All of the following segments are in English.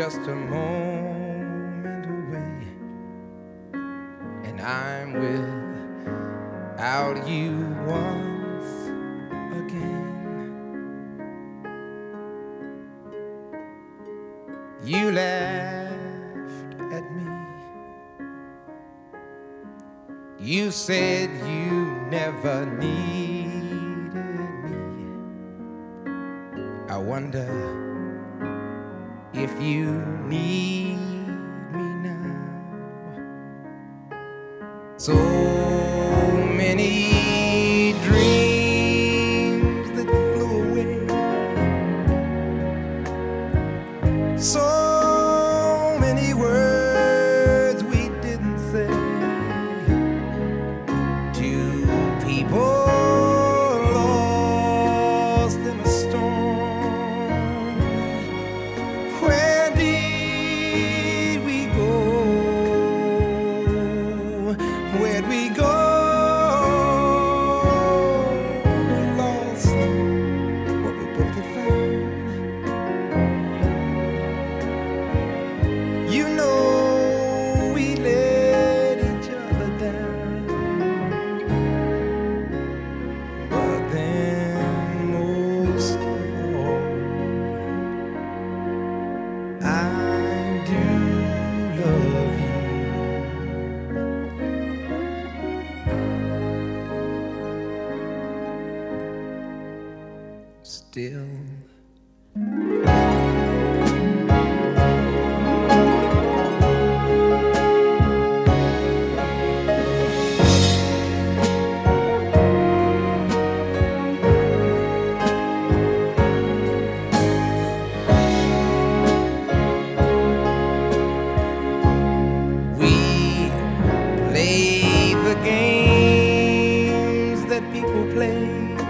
just a moment away, and I'm without you once again. You laughed at me. You said you never needed me. I wonder if you need me now. So many dreams that flew away, so many words we didn't say to people lost in a storm. Where did we go? Where'd we go? We lost what we both had found. You know we let each other down, but then most of all, I do love you still. We play the games that people play.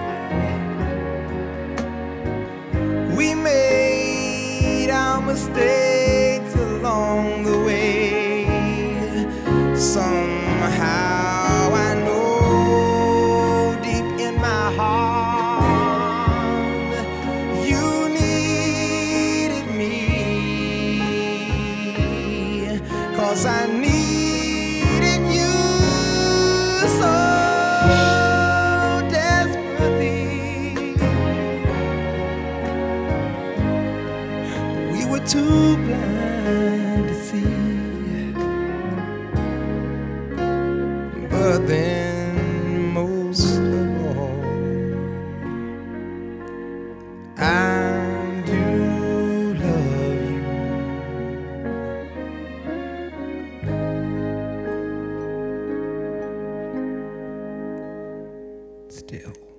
We made our mistakes along the way. Somehow I know deep in my heart you needed me, 'cause I needed you so desperately. We were too blind to see, but then most of all, I do love you still.